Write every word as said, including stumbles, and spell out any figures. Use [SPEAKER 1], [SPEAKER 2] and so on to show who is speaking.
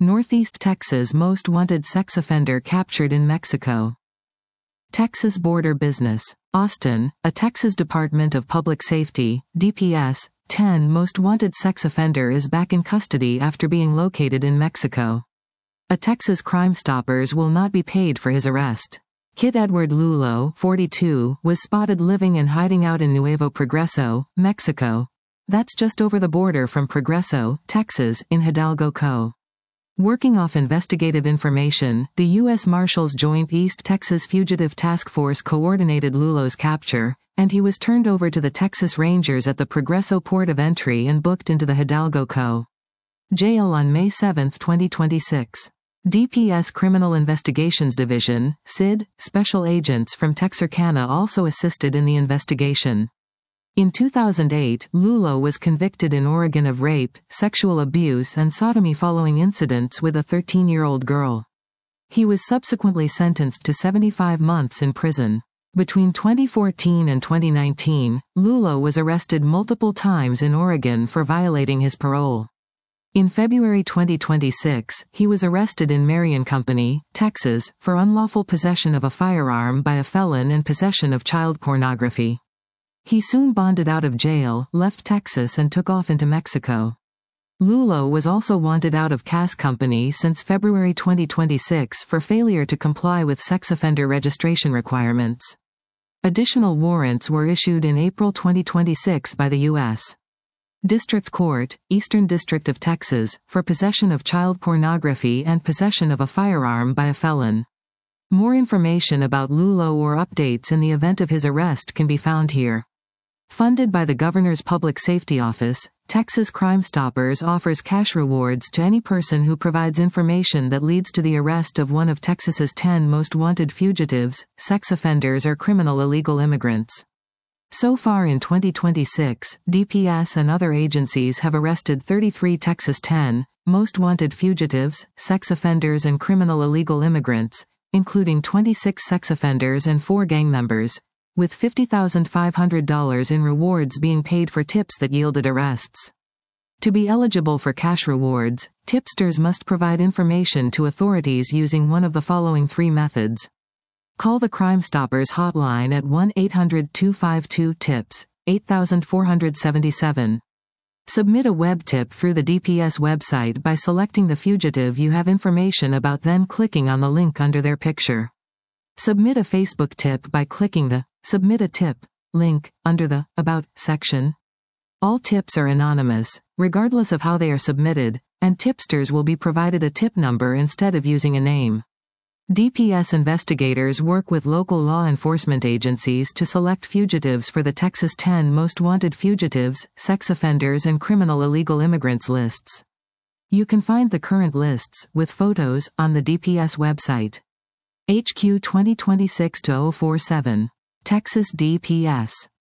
[SPEAKER 1] Northeast Texas most wanted sex offender captured in Mexico. Texas border business. Austin, a Texas Department of Public Safety, D P S, ten most wanted sex offender is back in custody after being located in Mexico. A Texas Crime Stoppers will not be paid for his arrest. Kid Edward Lulo, forty-two, was spotted living and hiding out in Nuevo Progreso, Mexico. That's just over the border from Progreso, Texas, in Hidalgo Co. Working off investigative information, the U S Marshals Joint East Texas Fugitive Task Force coordinated Lulo's capture, and he was turned over to the Texas Rangers at the Progreso port of entry and booked into the Hidalgo Co. jail on May seventh, twenty twenty-six. D P S Criminal Investigations Division, C I D, special agents from Texarkana also assisted in the investigation. In two thousand eight, Lulo was convicted in Oregon of rape, sexual abuse and sodomy following incidents with a thirteen-year-old girl. He was subsequently sentenced to seventy-five months in prison. Between twenty fourteen and twenty nineteen, Lulo was arrested multiple times in Oregon for violating his parole. In February twenty twenty-six, he was arrested in Marion Company, Texas, for unlawful possession of a firearm by a felon and possession of child pornography. He soon bonded out of jail, left Texas and took off into Mexico. Lulo was also wanted out of Cass Company since February twenty twenty-six for failure to comply with sex offender registration requirements. Additional warrants were issued in April twenty twenty-six by the U S District Court, Eastern District of Texas, for possession of child pornography and possession of a firearm by a felon. More information about Lulo or updates in the event of his arrest can be found here. Funded by the Governor's Public Safety Office, Texas Crime Stoppers offers cash rewards to any person who provides information that leads to the arrest of one of Texas's ten most wanted fugitives, sex offenders or criminal illegal immigrants. So far in twenty twenty-six, D P S and other agencies have arrested thirty-three Texas ten most wanted fugitives, sex offenders and criminal illegal immigrants, including twenty-six sex offenders and four gang members, with fifty thousand five hundred dollars in rewards being paid for tips that yielded arrests. To be eligible for cash rewards, tipsters must provide information to authorities using one of the following three methods. Call the Crime Stoppers hotline at one eight hundred two five two TIPS, eight four seven seven. Submit a web tip through the D P S website by selecting the fugitive you have information about, then clicking on the link under their picture. Submit a Facebook tip by clicking the Submit a Tip link under the About section. All tips are anonymous, regardless of how they are submitted, and tipsters will be provided a tip number instead of using a name. D P S investigators work with local law enforcement agencies to select fugitives for the Texas ten Most Wanted Fugitives, Sex Offenders and Criminal Illegal Immigrants lists. You can find the current lists, with photos, on the D P S website. H Q twenty twenty-six dash oh forty-seven. Texas D P S.